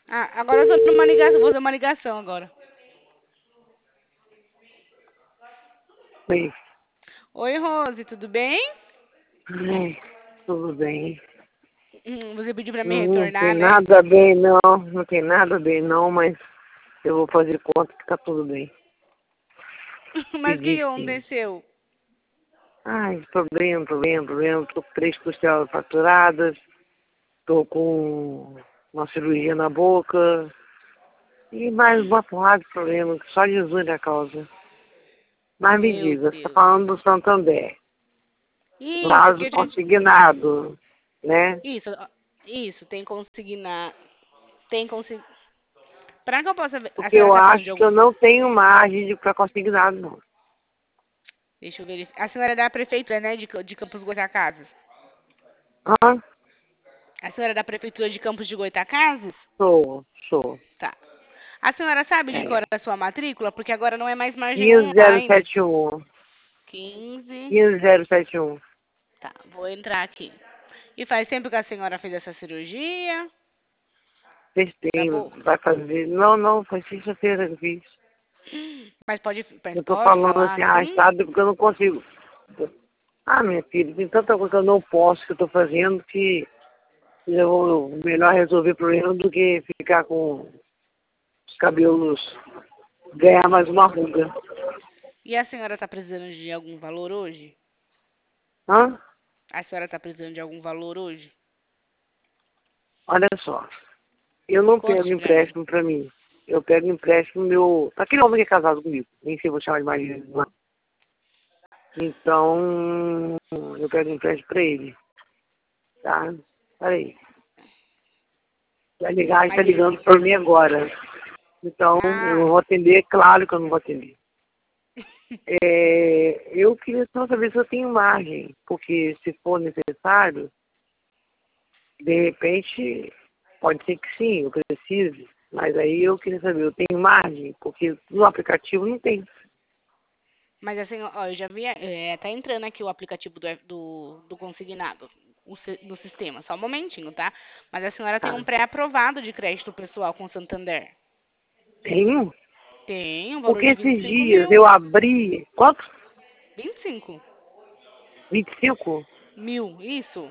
Ah, agora eu tô numa ligação, vou fazer uma ligação agora. Oi. Oi, Rose, tudo bem? Ai, tudo bem. Você pediu pra me Não tem retornar, né? nada bem, não. Não tem nada bem, não, mas eu vou fazer conta que tá tudo bem. Mas o que Pedi que sim. aconteceu? Ai, problema. Tô com 3 costelas fraturadas, tô com uma cirurgia na boca e mais uma porrada de problema, que só Jesus é a causa. Mas me Meu diga, você tá Deus. falando do Santander, Isso, caso porque eu tinha... consignado, né? Isso, ó, isso, tem consignar... Tem consignar... Pra que eu possa ver... A Porque senhora eu tá precisando de acho que eu algum... não tenho margem para consignado, não. Deixa eu verificar. A senhora é da prefeitura, né, de Campos Goytacazes? Ah, A senhora é da prefeitura de Campos de Goytacazes? sou. Tá. A senhora sabe de qual É. era a sua matrícula? Porque agora não é mais margem online. 15071. 15. 15071. Tá, vou entrar aqui. E faz tempo que a senhora fez essa cirurgia? Da Testei, boca? vai fazer. Não, foi sexta-feira que eu fiz. Mas Eu tô pode falando falar assim, assim? arrastado porque eu não consigo. Ah, minha filha, tem tanta coisa que eu não posso que eu tô fazendo que eu vou melhor resolver o problema do que ficar com os cabelos, ganhar mais uma ruga. E a senhora tá precisando de algum valor hoje? Hã? A senhora tá precisando de algum valor hoje? Olha só. Eu não pego Conte pra mim. empréstimo pra mim. Eu pego empréstimo meu. Aquele homem que é casado comigo. Nem sei se vou chamar de marido. Não. Então, eu pego empréstimo pra ele. Tá? Peraí. Vai ligar, ele tá Mas ele. ligando por mim agora. Então, eu não Ah, vou atender, claro que eu não vou atender. Eu queria só saber se eu tenho margem, porque se for necessário, de repente, pode ser que sim, eu precise. Mas aí eu queria saber, eu tenho margem, porque no aplicativo não tem. mas assim, ó, eu já vi. Tá entrando aqui o aplicativo do consignado. No sistema. Só um momentinho, tá? Mas a senhora tem um Tá? pré-aprovado de crédito pessoal com Santander. Tenho? Tem um valor Porque de vinte e esses cinco dias mil. eu abri. Quanto? 25 25? mil, isso.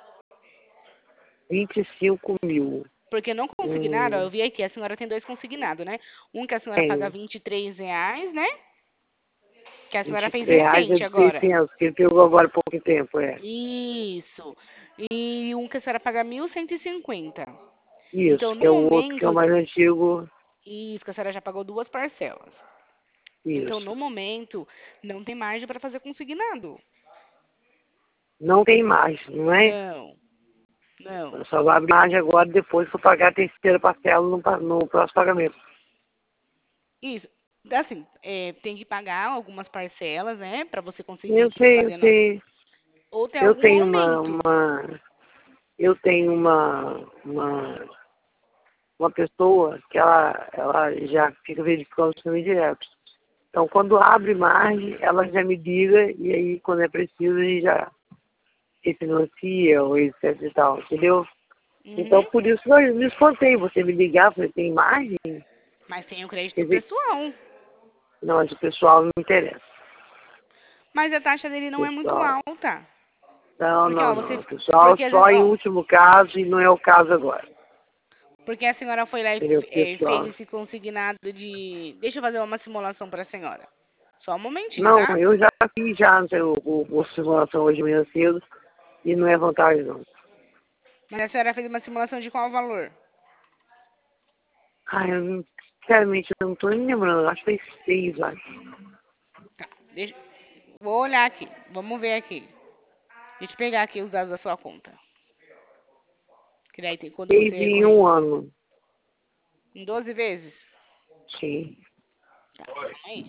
25 mil. Porque não consignado, ó, Hum, eu vi aqui, a senhora tem dois consignados, né? Um que a senhora paga tenho. R$ 23, né? Que a senhora fez R$ 23 é recente de agora. 600, que ele pegou agora há pouco tempo, é. Isso. E um que a senhora paga 1.150. Isso, Então, no que é o outro que é o momento, mais antigo. isso, que a senhora já pagou duas parcelas. Então, Isso. no momento, não tem margem para fazer consignado. Não tem mais, não é? Não, não. Eu só vou abrir margem agora depois que eu pagar a terceira parcela no próximo pagamento. Isso. Assim, tem que pagar algumas parcelas, né? Para você conseguir Eu sei, eu fazer. sei. Ou tem Eu algum tenho aumento. eu tenho uma pessoa que ela já fica verificando os meus direto. Então, quando abre margem, ela já me liga e aí, quando é preciso, a gente já refinancia ou etc e tal, entendeu? Então, Uhum. por isso eu me espantei. Você me ligar, falei, tem margem? Mas tem o Quer crédito dizer, pessoal. não, de pessoal não me interessa. Mas a taxa dele não é muito Pessoal, alta. não, Porque, não, ó, você. não. Pessoal Porque às vezes, só em ó. último caso e não é o caso agora. Porque a senhora foi lá e Entendeu? fez Pessoal. esse consignado de. Deixa eu fazer uma simulação para a senhora. Só um momentinho, Não, tá? eu já fiz já o simulação hoje de manhã cedo e não é vantagem não. Mas a senhora fez uma simulação de qual valor? Ai, sinceramente, eu não tô nem lembrando. Acho que foi 6, acho. Tá. Vou olhar aqui. Vamos ver aqui. Deixa eu pegar aqui os dados da sua conta. Que daí tem quando 6 você em recorrer. um ano. Em 12 vezes? Sim. Tá, calma aí.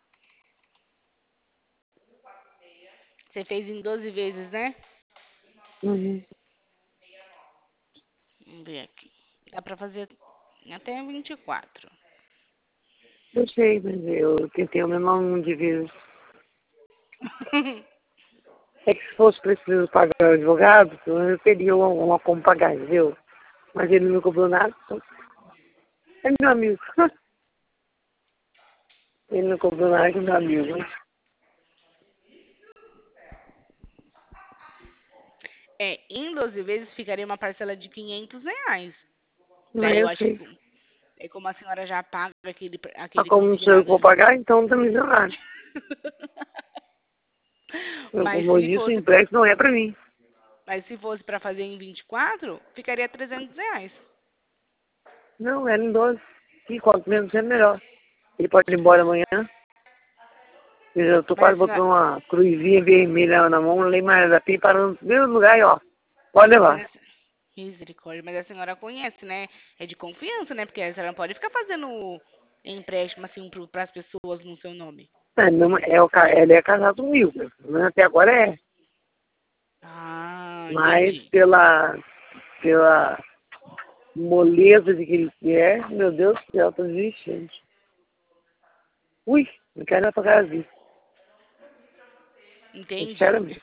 Você fez em 12 vezes, né? Uhum. Vamos ver aqui. Dá pra fazer até 24. Eu sei, mas eu tentei o mesmo número de vezes. É que se fosse preciso pagar o advogado, eu teria uma como pagar, entendeu? Mas ele não cobrou nada, então é meu amigo. Ele não cobrou nada que é meu amigo. Em 12 vezes ficaria uma parcela de R$ 500. Não, Daí eu eu acho sei. que como a senhora já paga Mas aquele como não sou eu que consignado. vou pagar, então não tá me dizendo nada. Eu, Mas como eu se disse, o fosse, empréstimo não é pra mim. mas se fosse para fazer em 24, ficaria R$ 300. Não, era em 12. E quanto menos é melhor. Ele pode ir embora amanhã. Eu tô Mas quase a senhora, botando uma cruzinha vermelha na mão, Lei Maria da Penha, parando no primeiro lugar e ó, pode mas levar. misericórdia, mas a senhora conhece, né? É de confiança, né? Porque a senhora não pode ficar fazendo empréstimo assim para as pessoas no seu nome. É, não, ele é casado comigo, né? Até agora é. Ah, Mas entendi. pela moleza de que ele é, meu Deus do céu, tô desistindo. Ui, não quero ir pra casa disso. Entendi. Sinceramente.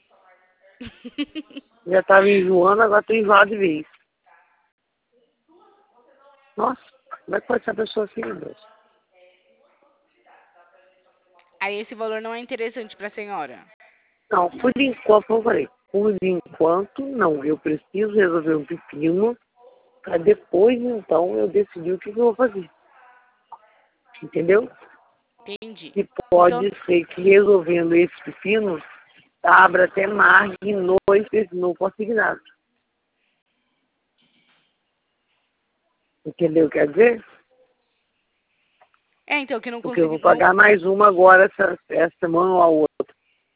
Já tava enjoando, agora tô enjoado de vez. Nossa, como é que pode ser uma pessoa assim, meu Deus? Aí esse valor não é interessante para a senhora. Não, por enquanto, como eu falei, por enquanto não. Eu preciso resolver um pepino para depois, então, eu decidir o que eu vou fazer. Entendeu? Entendi. E Então, pode ser que resolvendo esse pepino, abra até margem no consignado. Entendeu? Quer dizer? então que não Porque eu consegui, vou não. pagar mais uma agora, essa semana ou a outra.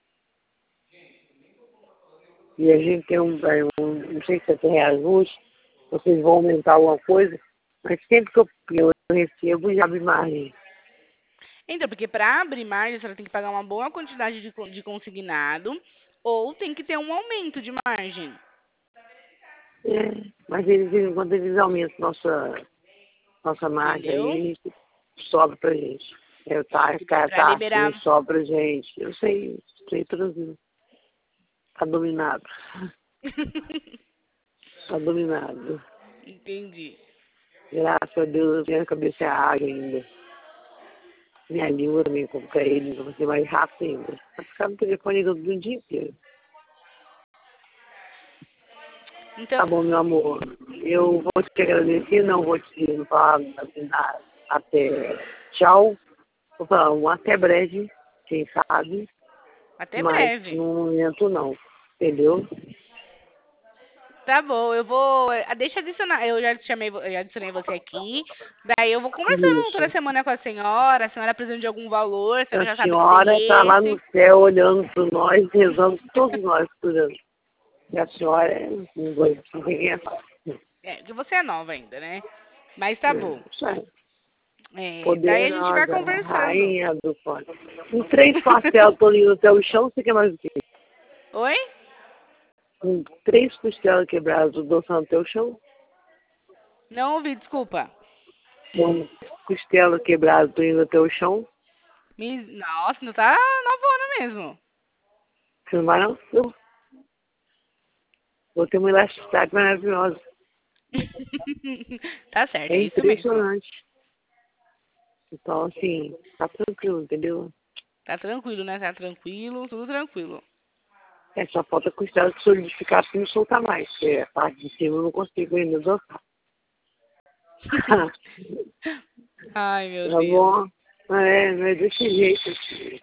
E a gente tem não sei se R$ 70 hoje, vocês vão aumentar alguma coisa, mas sempre que eu recebo, já abre margem. Então, porque para abrir margem, a senhora tem que pagar uma boa quantidade de consignado ou tem que ter um aumento de margem. É, mas quando eles aumentam nossa margem Entendeu? aí, sobra pra gente. A Para taxa liberar. sobra pra gente. Eu sei traduzir. Tá dominado. Tá dominado. Entendi. Graças a Deus, minha cabeça é água ainda. Minha língua também, como pra ele, vai ser mais rápido ainda. Vai ficar no telefone do dia inteiro. Então, Tá bom, meu amor. Eu vou te agradecer, não vou te falar até tchau. Vou falar um até breve, quem sabe, até mas breve. no momento não. Entendeu? Tá bom, eu vou. Deixa eu adicionar. Eu já te chamei, eu já adicionei você aqui. Daí eu vou conversando toda Isso. semana com a senhora precisa de algum valor, a senhora A já sabe que senhora tem está lá no esse. céu olhando para nós, rezando todos nós por ela. E a senhora é um doido, ninguém é fácil. Que você é nova ainda, né? Mas tá bom. Isso aí. Daí a gente vai Poderosa, conversando. rainha do fone. Com 3 costelas tolinhas até o chão, você quer mais o quê? Oi? Com 3 costelas quebradas do doção até o chão, Não ouvi, desculpa. com costela quebrada tolinha até o chão, Nossa, não tá novona mesmo. você não vai não? Eu vou ter uma elasticidade maravilhosa. Tá certo, É é isso mesmo. impressionante. Então, assim, tá tranquilo, entendeu? Tá tranquilo, né? Tá tranquilo, tudo tranquilo. É só falta costela de solidificar para não soltar mais, porque a parte de cima eu não consigo ainda dançar. Ai, meu Tá Deus. bom? Não é desse jeito. Assim.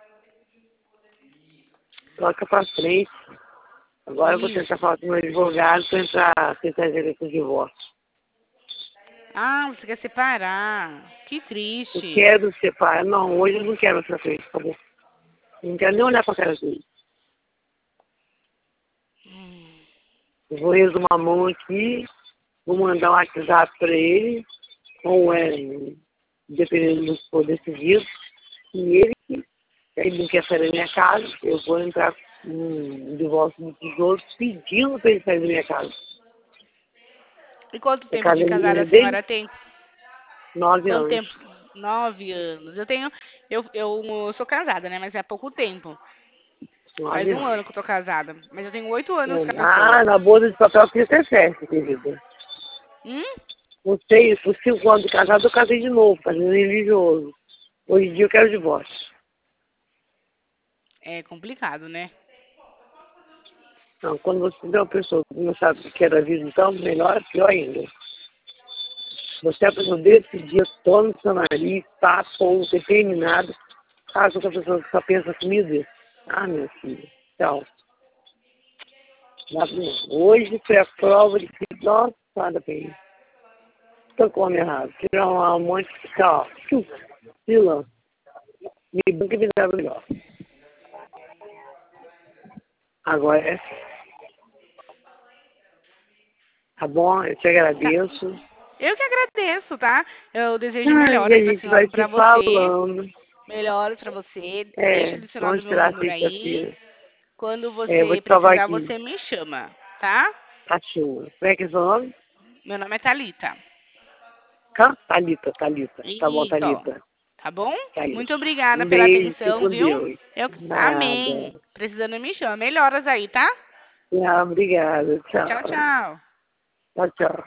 Toca pra frente. Agora eu vou tentar Isso. falar com o meu advogado para tentar resolver com o divórcio. Ah, você quer separar. Que Eu triste. quero separar. Não, hoje eu não quero mais pra frente, tá bom? Eu não quero nem olhar pra cara dele. Hum, Eu vou resumir a mão aqui, vou mandar um WhatsApp pra ele, ou dependendo do que for decidido. E ele não quer sair da minha casa, eu vou entrar um divórcio dos outros pedindo para ele sair da minha casa. E quanto A tempo casa de é casada minha a desde senhora tem? 9 Quanto anos. tempo? 9 anos. Eu sou casada, né? Mas é há pouco tempo. Faz 9 um anos. ano que eu tô casada. Mas eu tenho 8 anos com a Ah, pessoa. na boda de papel tinha até festa, querida. Hum? Não sei, por 5 anos de casado eu casei de novo, casei religioso. Hoje em dia eu quero divórcio. É complicado, né? Não, quando você vê uma pessoa que não sabe o que é da vida, então, melhor, pior ainda. Você é a pessoa desse dia, toma no seu nariz, tá, ou determinado, caso outra pessoa que só pensa comida. Ah, meu filho, tchau. Hoje foi a prova de que, nossa, nada bem. Tô com errado. Tirar um amante fiscal. Fila. Me banca me dá melhor. Agora é. Tá bom? Eu te Tá. agradeço. Eu que agradeço, tá? Eu desejo Ai, melhoras a pra gente vai senhora, te pra você. falando. Melhoras pra você. Deixa É, adicionado vamos meu esperar número aí. sexta-feira. Quando É, vou você te salvar precisar, aqui. você me chama, tá? Cachorro. Como é que é seu nome? Meu nome é Thalita. Thalita, Thalita. Tá bom, Isso, ó. Thalita. Tá bom? Thalita. Muito obrigada Um pela beijo, fique atenção, com viu? Deus. Amém. Nada. Precisando me chama. Melhoras aí, tá? Tchau, obrigada. Tchau, Tchau. tchau. Tchau, tchau.